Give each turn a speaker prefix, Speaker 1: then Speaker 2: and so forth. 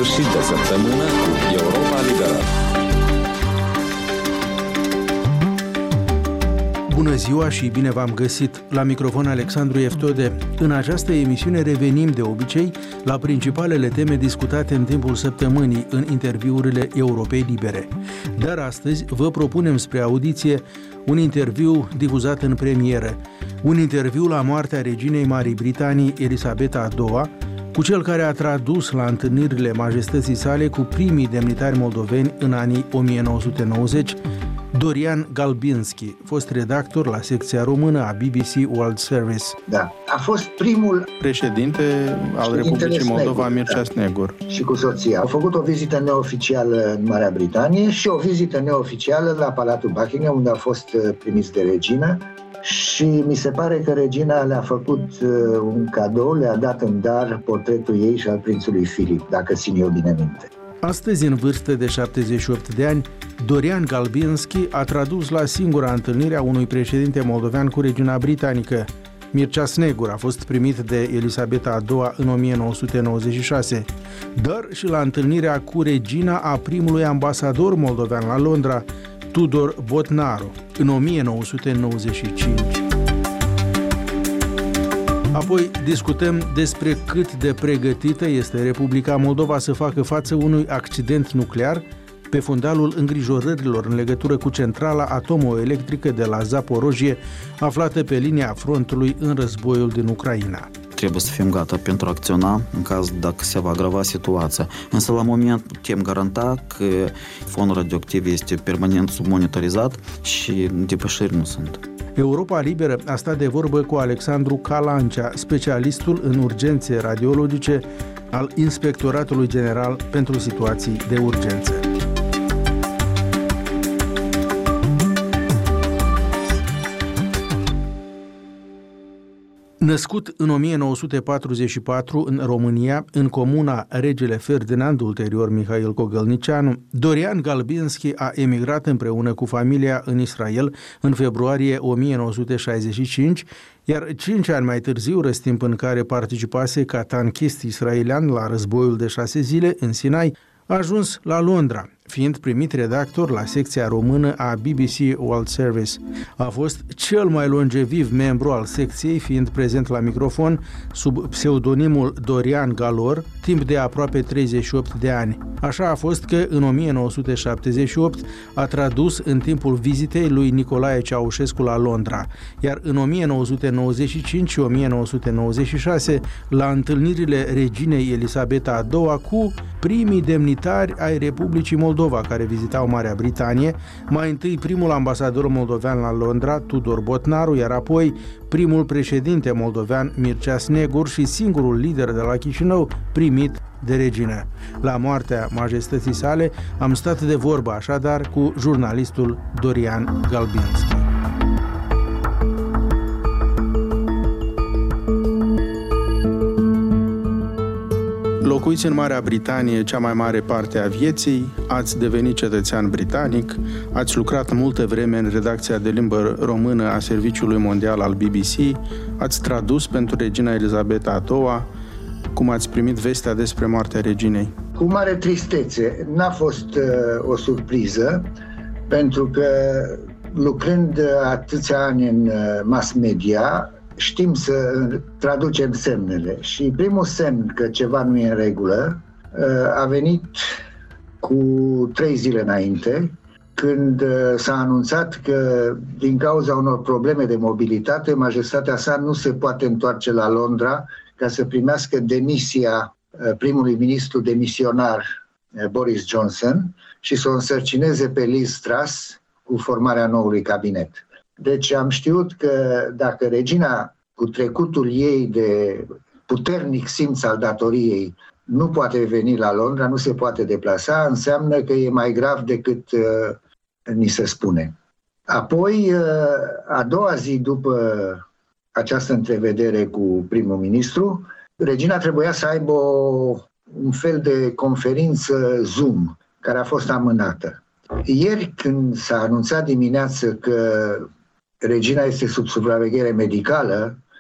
Speaker 1: sfârșit de săptămână cu Europa Liberă.
Speaker 2: Bună ziua și bine v-am găsit! La microfon Alexandru Eftode. În această emisiune revenim de obicei la principalele teme discutate în timpul săptămânii în interviurile Europei Libere. Dar astăzi vă propunem spre audiție un interviu difuzat în premieră, un interviu la moartea reginei Marii Britanii Elisabeta II, cu cel care a tradus la întâlnirile majestății sale cu primii demnitari moldoveni în anii 1990, Dorian Galbinski, fost redactor la secția română a BBC World Service.
Speaker 3: Da, a fost primul
Speaker 2: președinte al Republicii Moldova, Mircea Snegur.
Speaker 3: Și cu soția. Au făcut o vizită neoficială în Marea Britanie și o vizită neoficială la Palatul Buckingham, unde a fost primiți de regină. Și mi se pare că regina le-a făcut un cadou, le-a dat în dar portretul ei și al prințului Filip, dacă țin eu bine minte.
Speaker 2: Astăzi, în vârstă de 78 de ani, Dorian Galbinski a tradus la singura întâlnire a unui președinte moldovean cu regina britanică. Mircea Snegur a fost primit de Elisabeta II în 1996, dar și la întâlnirea cu regina a primului ambasador moldovean la Londra, Tudor Botnaru, în 1995. Apoi discutăm despre cât de pregătită este Republica Moldova să facă față unui accident nuclear pe fundalul îngrijorărilor în legătură cu centrala atomoelectrică de la Zaporojie, aflată pe linia frontului în războiul din Ucraina.
Speaker 4: Trebuie să fim gata pentru a acționa în caz dacă se va agrava situația. Însă la moment putem garanta că fondul radioactiv este permanent submonitorizat și depășiri nu sunt.
Speaker 2: Europa Liberă a stat de vorbă cu Alexandru Calancea, specialistul în urgențe radiologice al Inspectoratului General pentru Situații de Urgență. Născut în 1944 în România, în comuna Regele Ferdinand, ulterior Mihail Cogălnicianu, Dorian Galbinski a emigrat împreună cu familia în Israel în februarie 1965, iar 5 ani mai târziu, răstimp în care participase ca tanchist israelian la războiul de 6 zile în Sinai, a ajuns la Londra, fiind primit redactor la secția română a BBC World Service. A fost cel mai longeviv membru al secției, fiind prezent la microfon sub pseudonimul Dorian Galor, timp de aproape 38 de ani. Așa a fost că în 1978 a tradus în timpul vizitei lui Nicolae Ceaușescu la Londra, iar în 1995 și 1996 la întâlnirile reginei Elisabeta II cu primii demnitari ai Republicii Moldova care vizitau Marea Britanie, mai întâi primul ambasador moldovean la Londra, Tudor Botnaru, iar apoi primul președinte moldovean, Mircea Snegur, și singurul lider de la Chișinău primit de regină. La moartea majestății sale am stat de vorbă așadar cu jurnalistul Dorian Galbinski. Locuiți în Marea Britanie cea mai mare parte a vieții, ați devenit cetățean britanic, ați lucrat multă vreme în redacția de limbă română a Serviciului Mondial al BBC, ați tradus pentru regina Elisabeta II. Cum ați primit vestea despre moartea reginei?
Speaker 3: Cu mare tristețe. N-a fost o surpriză, pentru că lucrând atâția ani în mass media, știm să traducem semnele și primul semn că ceva nu e în regulă a venit cu 3 zile înainte, când s-a anunțat că din cauza unor probleme de mobilitate, majestatea sa nu se poate întoarce la Londra ca să primească demisia primului ministru demisionar Boris Johnson și să o însărcineze pe Liz Truss cu formarea noului cabinet. Deci am știut că dacă regina, cu trecutul ei de puternic simț al datoriei, nu poate veni la Londra, nu se poate deplasa, înseamnă că e mai grav decât ni se spune. Apoi, a doua zi după această întrevedere cu primul ministru, regina trebuia să aibă un fel de conferință Zoom, care a fost amânată. Ieri, când s-a anunțat dimineață că regina este sub supraveghere medicală,